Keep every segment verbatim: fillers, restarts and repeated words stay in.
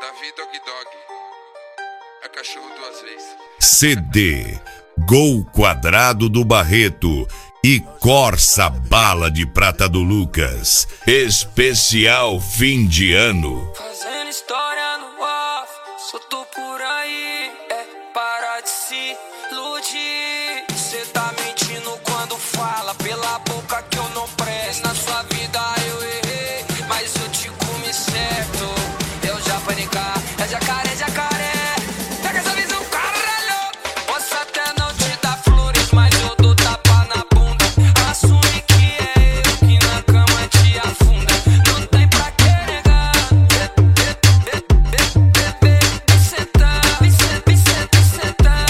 Davi Dog Dog. É cachorro duas vezes. C D, Gol Quadrado do Barreto e Corsa Bala de Prata do Lucas. Especial fim de ano. Fazendo história no off, solto por aí, é para de se iludir. Cê tá mentindo quando fala pela boca que eu não presto. Na sua vida eu errei, mas eu te comi certo. Eu já panicar, é jacaré, jacaré. Pega essa visão, caralho. Posso até não te dar flores, mas eu dou tapa na bunda. Assume que é eu que na cama te afunda. Não tem pra que negar. Vem sentar, vem sentar, vem sentar, vem sentar.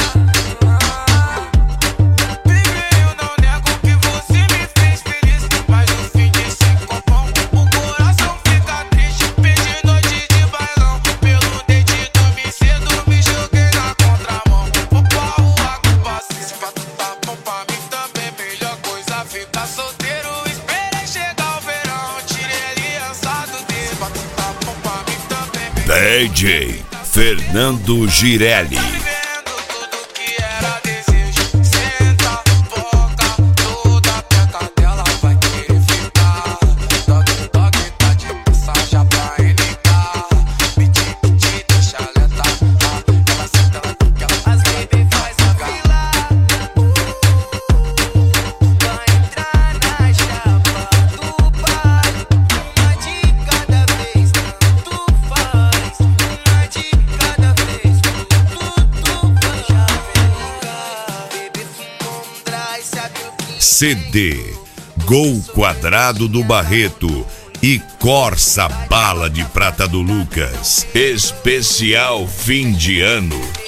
Baby, eu não nego que você me fez feliz, mas no fim desse copão o coração fica triste. Perdi noite de bailão, pelo dente dormi cedo, me joguei na contramão. Vou pra rua com paciência, pra tu tá bom pra mim também. Melhor coisa ficar solteiro, esperei chegar o verão, tirei aliançado dele. Pra tu tá bom pra mim também. D J Fernando Girelli. Vivendo tudo que era desejo. Senta, boca, toda a peca dela vai querer ficar. Dog, dog, tá de passagem pra enligar. Pedi, pedi, deixa ela tá. Ela senta, ela fica, ela as baby faz a fila. Vai entrar na chapa do pai. Uma de cada vez, tanto faz. Uma de cada vez, tudo faz. Já vem, baby, fumou um dry, sabe o que C D, Gol Quadrado do Barreto e Corsa Bala de Prata do Lucas. Especial fim de ano.